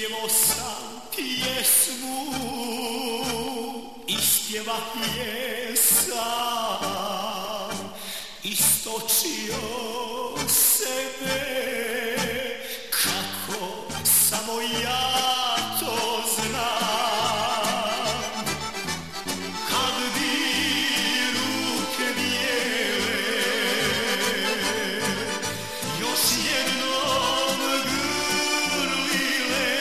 Ispjevo sam pjesmu, ispjevah je sam, istočio sebe, kako samo ja to znam. Kad bi ruke bijele još jednom grlile,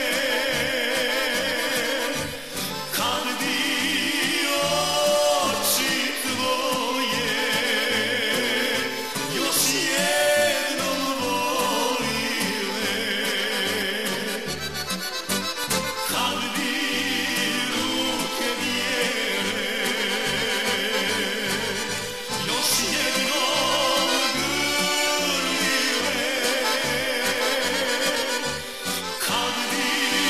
kad bi oči tvoje još jednom volile, kad bi ruke bijele još jednom grlile, kad bi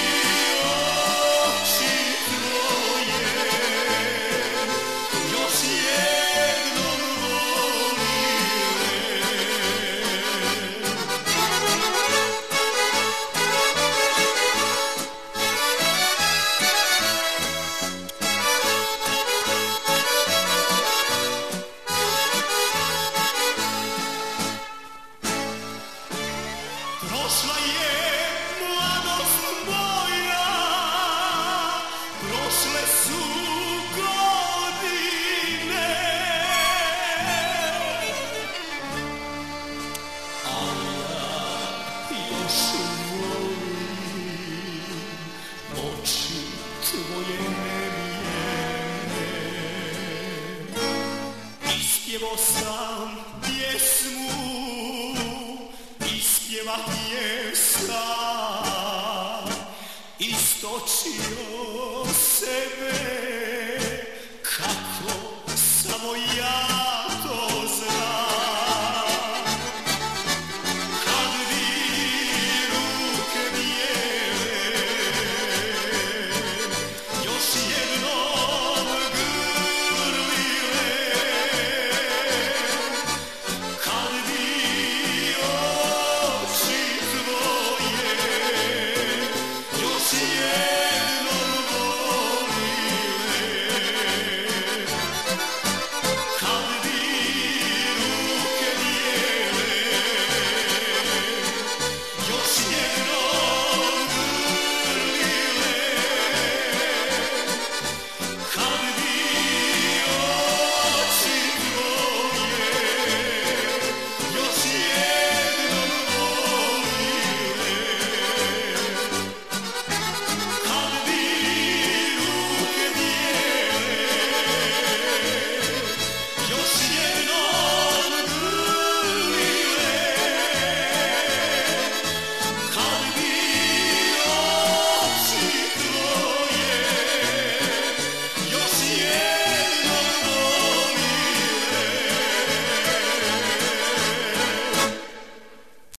oči tvoje još jednom prošla je mladost moja, prošle su godine, a ja još volim oči tvoje nevjerne. Ispjevo sam pjesmu, ispjevah je sam, istočio sebe,